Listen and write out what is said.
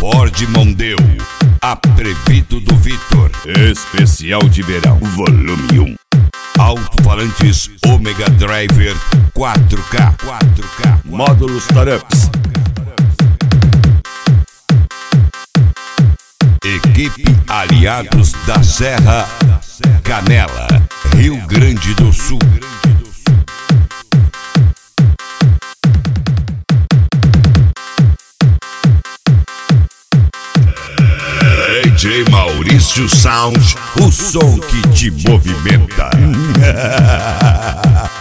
Ford Mondeo, Atrevido do Vitor, especial de verão, volume 1. Alto-falantes Omega Driver 4K, módulos Tarups. Equipe Aliados da Serra, Canela, Rio Grande do Sul. DJ Maurício Sound, o som que te movimenta.